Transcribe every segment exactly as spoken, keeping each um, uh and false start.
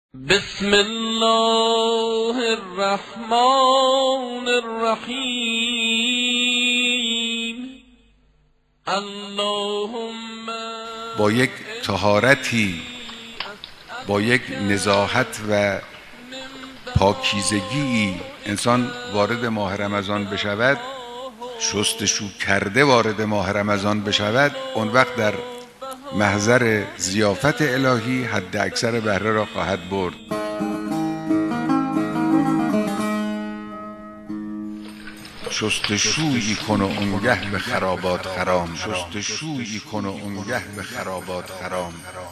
بسم الله الرحمن الرحیم. اللهم با یک طهارتی، با یک نزاهت و پاکیزگی انسان وارد ماه رمضان بشود، شستشو کرده وارد ماه رمضان بشود، اون وقت در محضر ضیافت الهی حد اکثر بهره را خواهد برد. شستشویی کن و اونگه به خرابات خرام، شستشویی کن و اونگه به خرابات خرام.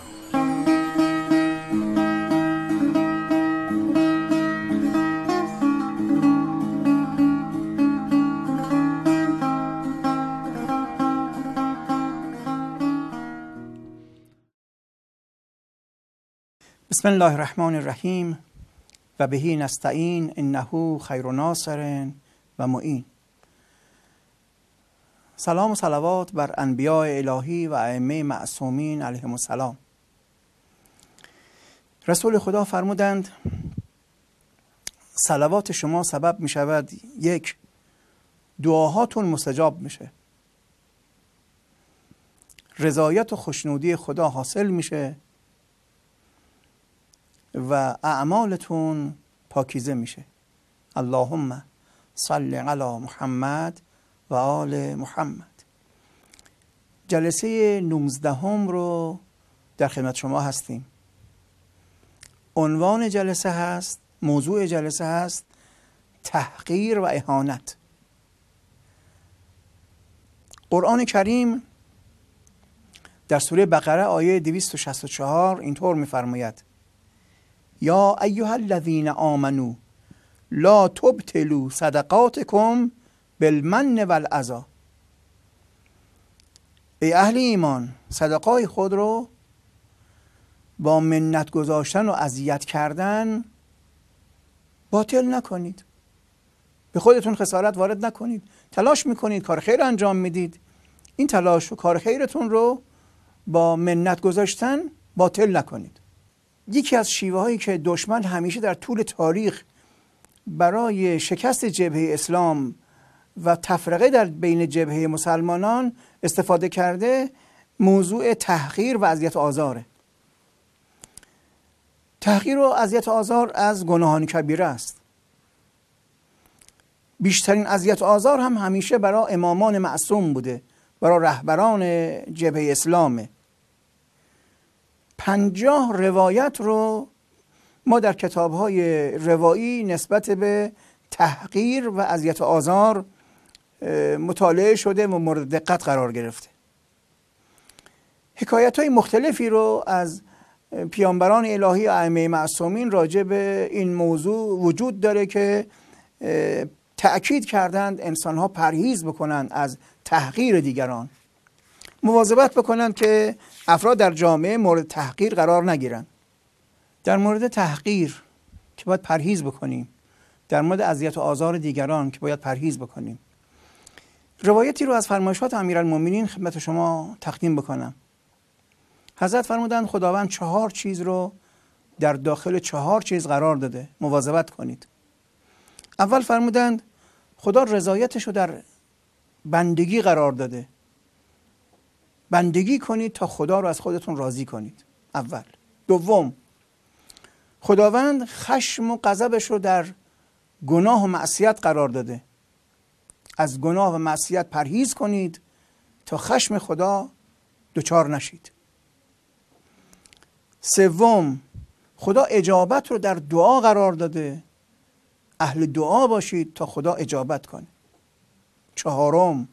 بسم الله الرحمن الرحیم و بهی نستعین انه خیر ناصر و معین. سلام و صلوات بر انبیاء الهی و ائمه معصومین علیهم السلام. رسول خدا فرمودند صلوات شما سبب می شود یک، دعاهاتون مستجاب میشه، رضایت و خوشنودی خدا حاصل میشه و اعمالتون پاکیزه میشه. اللهم صل علی محمد و آل محمد. جلسه نوزدهم رو در خدمت شما هستیم. عنوان جلسه هست، موضوع جلسه هست تحقیر و اهانت. قرآن کریم در سوره بقره آیه دویست و شصت و چهار اینطور می‌فرماید: یا ایها الذین آمنوا لا تبطلوا صدقاتکم بالمن والأذی. ای اهل ایمان، صدقات خود رو با منت گذاشتن و اذیت کردن باطل نکنید. به خودتون خسارت وارد نکنید. تلاش میکنید، کار خیر انجام میدید، این تلاش و کار خیرتون رو با منت گذاشتن باطل نکنید. یکی از شیوه هایی که دشمن همیشه در طول تاریخ برای شکست جبهه اسلام و تفرقه در بین جبهه مسلمانان استفاده کرده، موضوع تحقیر و اذیت و آزاره. تحقیر و اذیت و آزار از گناهان کبیره است. بیشترین اذیت و آزار هم همیشه برای امامان معصوم بوده، برای رهبران جبهه اسلامه. پنجاه روایت رو ما در کتاب‌های روایی نسبت به تحقیر و اذیت و آزار مطالعه شده و مورد دقت قرار گرفته. حکایت‌های مختلفی رو از پیامبران الهی و ائمه معصومین راجع به این موضوع وجود داره که تأکید کردند انسان‌ها پرهیز بکنند از تحقیر دیگران، مواظبت بکنند که افراد در جامعه مورد تحقیر قرار نگیرند. در مورد تحقیر که باید پرهیز بکنیم، در مورد اذیت و آزار دیگران که باید پرهیز بکنیم، روایتی رو از فرمایشات امیرالمومنین خدمت شما تقدیم بکنم. حضرت فرمودند خداوند چهار چیز رو در داخل چهار چیز قرار داده، مواظبت کنید. اول فرمودند خدا رضایتش رو در بندگی قرار داده، بندگی کنید تا خدا رو از خودتون راضی کنید. اول. دوم، خداوند خشم و غضبش رو در گناه و معصیت قرار داده، از گناه و معصیت پرهیز کنید تا خشم خدا دچار نشید. سوم، خدا اجابت رو در دعا قرار داده، اهل دعا باشید تا خدا اجابت کنه. چهارم،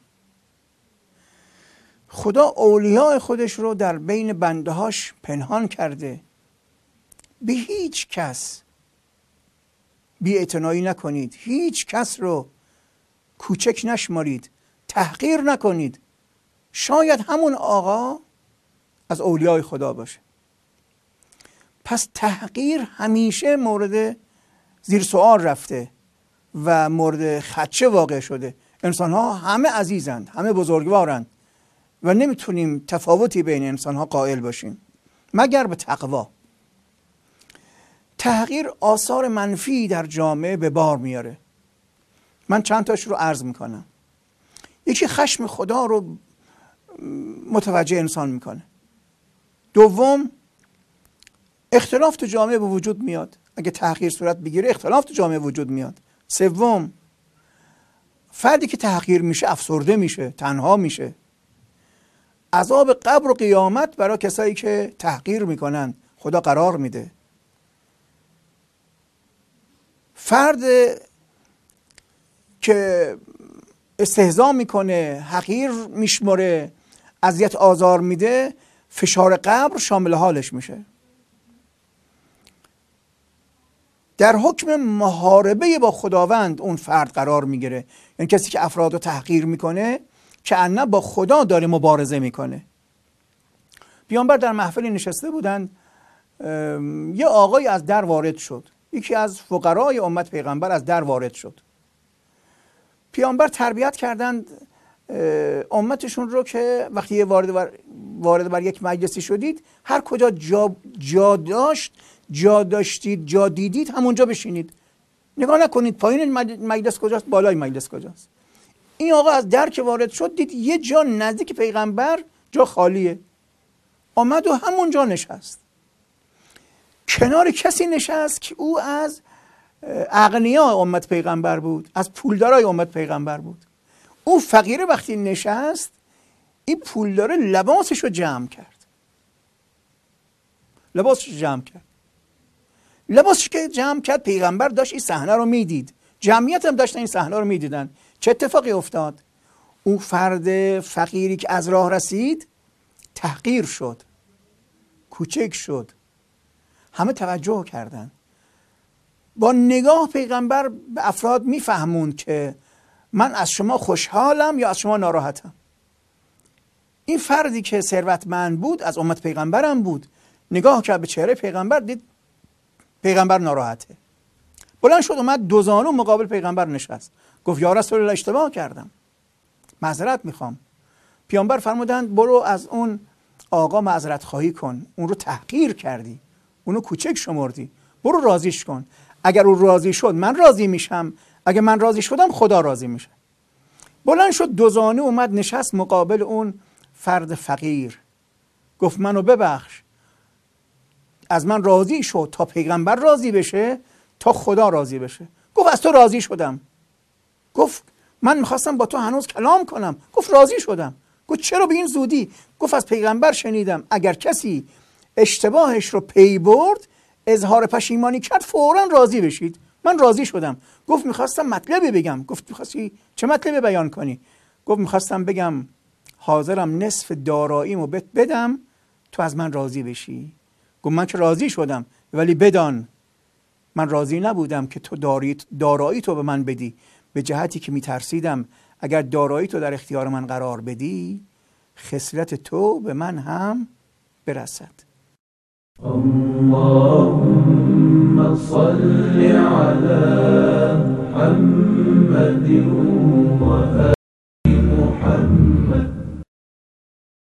خدا اولیاء خودش رو در بین بندهاش پنهان کرده، به هیچ کس بی‌اعتنایی نکنید، هیچ کس رو کوچک نشمارید، تحقیر نکنید، شاید همون آقا از اولیاء خدا باشه. پس تحقیر همیشه مورد زیر سوال رفته و مورد خدشه واقع شده. انسان ها همه عزیزند، همه بزرگوارند و نمیتونیم تفاوتی بین انسان ها قائل باشیم مگر به تقوا. تحقیر آثار منفی در جامعه به بار میاره. من چند تاش رو عرض میکنم. یکی خشم خدا رو متوجه انسان میکنه. دوم، اختلاف تو جامعه به وجود میاد. اگه تحقیر صورت بگیره اختلاف تو جامعه وجود میاد. سوم، فردی که تحقیر میشه افسرده میشه، تنها میشه. عذاب قبر و قیامت برای کسایی که تحقیر میکنن خدا قرار میده. فرد که استهزا میکنه، حقیر میشمره، اذیت آزار میده، فشار قبر شامل حالش میشه. در حکم محاربه با خداوند اون فرد قرار میگیره. یعنی کسی که افراد رو تحقیر میکنه که انه با خدا داره مبارزه میکنه. پیامبر در محفلی نشسته بودن، یه آقای از در وارد شد. یکی از فقرای امت پیغمبر از در وارد شد. پیامبر تربیت کردند امتشون رو که وقتی یه وارد بر, وارد بر یک مجلسی شدید، هر کجا جا, جا داشت جا داشتید جا دیدید همونجا بشینید، نگاه نکنید پایین مجلس کجاست بالای مجلس کجاست. این آقا از در که وارد شد دید یه جا نزدیک پیغمبر جا خالیه، آمد و همونجا نشست. کنار کسی نشست که او از اغنیاء امت پیغمبر بود، از پولدارای امت پیغمبر بود. او فقیره وقتی نشست، این پولداره لباسش رو جمع کرد. لباسش رو جمع کرد. لباسش که جمع کرد، پیغمبر داشت این صحنه رو میدید، جمعیت هم داشتن این صحنه رو میدیدن. چه اتفاقی افتاد؟ اون فرد فقیری که از راه رسید تحقیر شد، کوچک شد، همه توجه کردن. با نگاه پیغمبر به افراد میفهموند که من از شما خوشحالم یا از شما ناراحتم. این فردی که ثروتمند بود از امت پیغمبرم بود، نگاه کرد به چهره پیغمبر، دید پیغمبر ناراحته. بلند شد اومد دو زانو مقابل پیغمبر نشست، گفت یا رسول الله اشتباه کردم، معذرت میخوام. پیامبر فرمودند برو از اون آقا معذرت خواهی کن، اون رو تحقیر کردی، اونو کوچک شمردی، برو راضیش کن. اگر اون راضی شد من راضی میشم، اگر من راضی شدم خدا راضی میشه. بلند شد دو زانو اومد نشست مقابل اون فرد فقیر، گفت منو ببخش، از من راضی شد تا پیغمبر راضی بشه تا خدا راضی بشه. گفت از تو راضی شدم. گفت من میخواستم با تو هنوز کلام کنم. گفت راضی شدم. گفت چرا به این زودی؟ گفت از پیغمبر شنیدم اگر کسی اشتباهش رو پی برد اظهار پشیمانی کرد فوراً راضی بشید. من راضی شدم. گفت میخواستم مطلبی بگم. گفت میخواستی چه مطلبی بیان کنی؟ گفت میخواستم بگم حاضرم نصف داراییمو بهت بدم تو از من راضی بشی. گفت من که راضی شدم، ولی بدان من راضی نبودم که تو دارایی تو به من بدی، به جهتی که میترسیدم اگر دارایی تو در اختیار من قرار بدی خسارت تو به من هم برسد. اللهم صل على محمد و